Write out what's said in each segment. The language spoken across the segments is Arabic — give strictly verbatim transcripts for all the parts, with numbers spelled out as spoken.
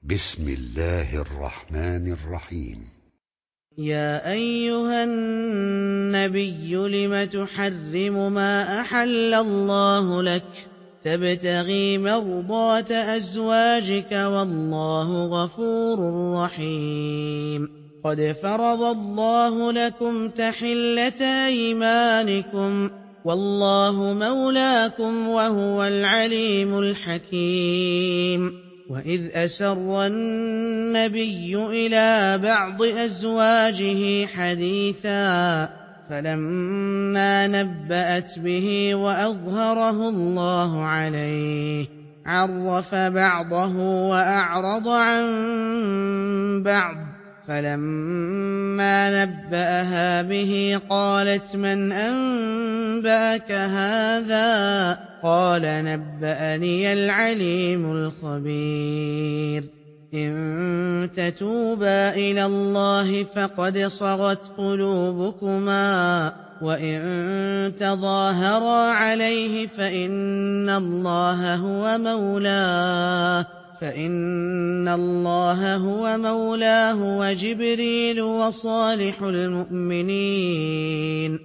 بسم الله الرحمن الرحيم. يا أيها النبي لم تحرم ما أحل الله لك تبتغي مرضات أزواجك والله غفور رحيم. قد فرض الله لكم تحلة أيمانكم والله مولاكم وهو العليم الحكيم. وإذ أسر النبي إلى بعض أزواجه حديثا فلما نبأت به وأظهره الله عليه عرف بعضه وأعرض عن بعض فلما نبأها به قالت من أنبأك هذا قال نبأني العليم الخبير. إن تتوبا إلى الله فقد صغت قلوبكما وإن تظاهرا عليه فإن الله هو مولاه فإن الله هو مولاه وجبريل وصالح المؤمنين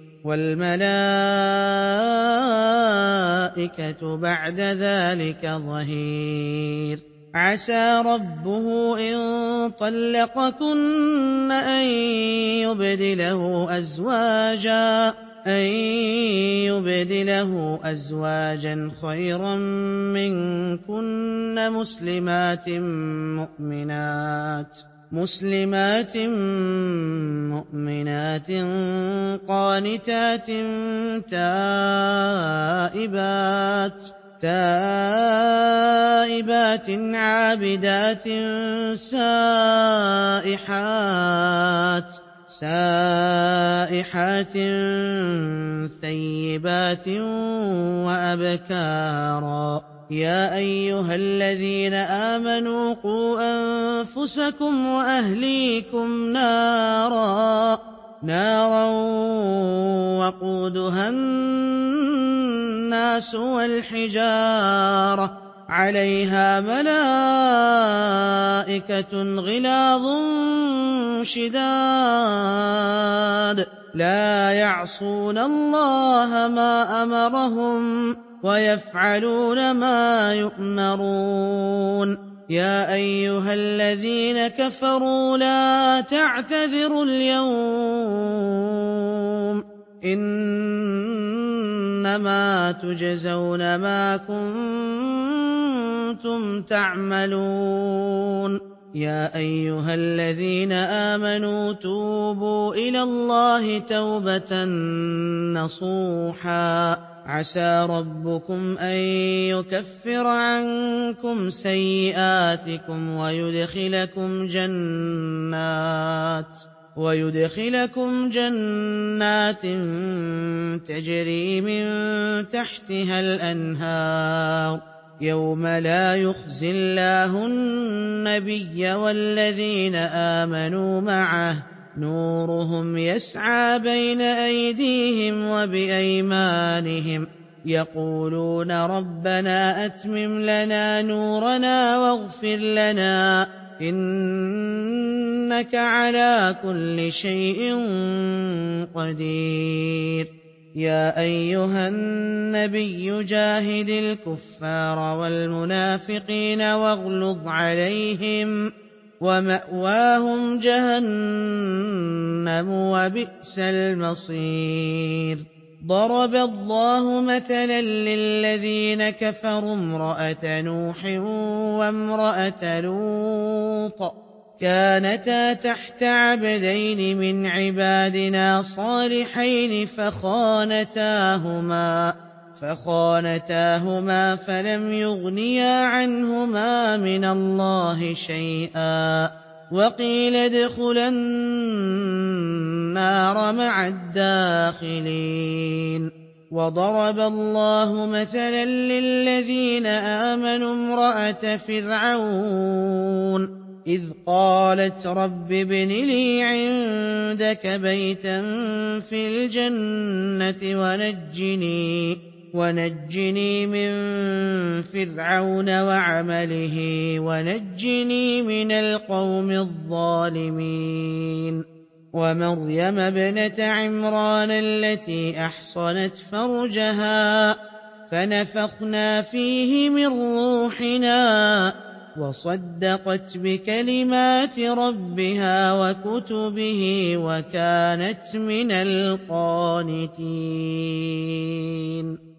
والملائكة بعد ذلك ظهير. عسى ربه إن طلقكن أن يبدله أزواجا أن يبدله أزواجا خيرا منكن مسلمات مؤمنات مسلمات مؤمنات قانتات تائبات تائبات عابدات سائحات سائحات ثيبات وأبكارا. يا أيها الذين آمنوا قوا أنفسكم وأهليكم نارا نارا وقودها الناس والحجارة عليها ملائكة غلاظ شداد لا يعصون الله ما أمرهم ويفعلون ما يؤمرون. يا أيها الذين كفروا لا تعتذروا اليوم إنما تجزون ما كنتم تعملون. يا أيها الذين آمنوا توبوا إلى الله توبة نصوحا عسى ربكم أن يكفر عنكم سيئاتكم ويدخلكم جنات ويدخلكم جنات تجري من تحتها الأنهار يوم لا يخزي الله النبي والذين آمنوا معه نورهم يسعى بين أيديهم وبأيمانهم يقولون ربنا أتمم لنا نورنا واغفر لنا إنك على كل شيء قدير. يا أيها النبي جاهد الكفار والمنافقين واغلظ عليهم ومأواهم جهنم وبئس المصير. ضرب الله مثلا للذين كفروا امرأة نوح وامرأة لوط كانتا تحت عبدين من عبادنا صالحين فخانتاهما فخانتاهما فلم يغنيا عنهما من الله شيئا وقيل ادخلا النار مع الداخلين. وضرب الله مثلا للذين آمنوا امرأة فرعون إذ قالت رب ابن لي عندك بيتا في الجنة ونجني ونجني من فرعون وعمله ونجني من القوم الظالمين ومريم ابنة عمران التي أحصنت فرجها فنفخنا فيه من روحنا وصدقت بكلمات ربها وكتبه وكانت من القانتين